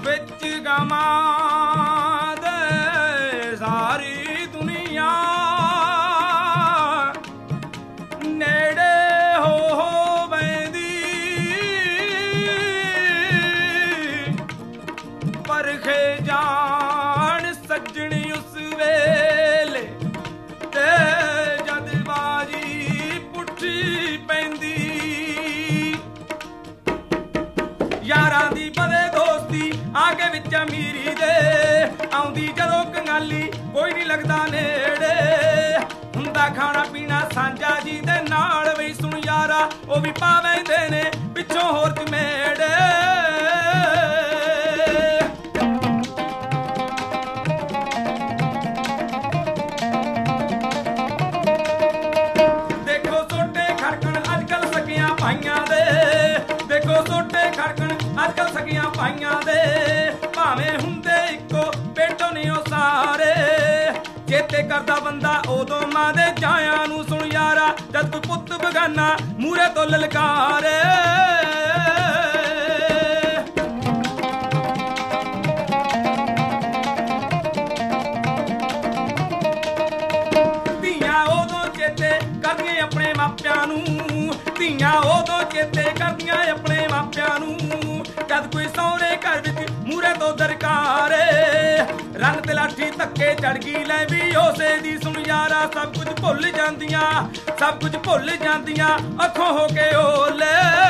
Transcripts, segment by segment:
ਵਿੱਚ ਗਮਾਂ ਦੇ ਸਾਰੀ ਦੁਨੀਆ ਨੇੜੇ ਹੋ ਬੈਂਦੀ ਪਰਖੇ ਜਾਣ ਸੱਜਣੀ ਉਸ ਵੇਲੇ ਤੇ ਜਦ ਬਾਜੀ ਪੁੱਠੀ ਪੈਂਦੀ यारां दी बदे दोस्ती आगे विच अमीरी दे आउंदी जदों कंगाली कोई नहीं लगदा नेड़े हुंदा खाना पीना सांझा जी दे नाल वी सुन यारा ओ भी पावेंदे ने पिछों होर चमेड़े देखो सोटे खड़कण अजकल सकियां भाइयां दे देखो सोटे खड़कण अजकल सकियां भाइयां दे भावें हुंदे इक्को पेटों ने ओ सारे चेते करदा बंदा उदों मां दे जायां नूं सुन यारा जद कोई पुत्त बगाना मूहरे तो ललकारे धीआं उदों चेते करदियां अपने मापिआं नूं धीआं उदों चेते करदियां अपने मापिआं नूं जद कोई सौरे घर विच मूहरे तो दरकारे रंग ते लाठी धक्के चढ़ गई लै भी उसे दी सुन यारा सब कुछ भुल जांदियां अखों हो के ओले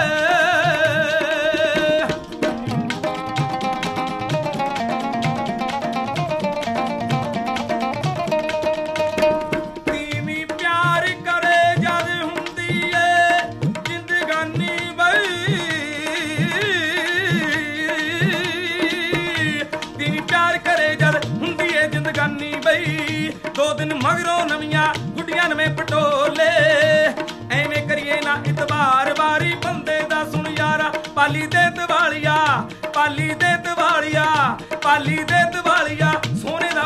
दो दिन मगरों नवियां गुड्डियां नवें पटोले एवें करिए ना इतबार बारी बंदे दा सुन यारा पाली दे दिवालिया सोने दा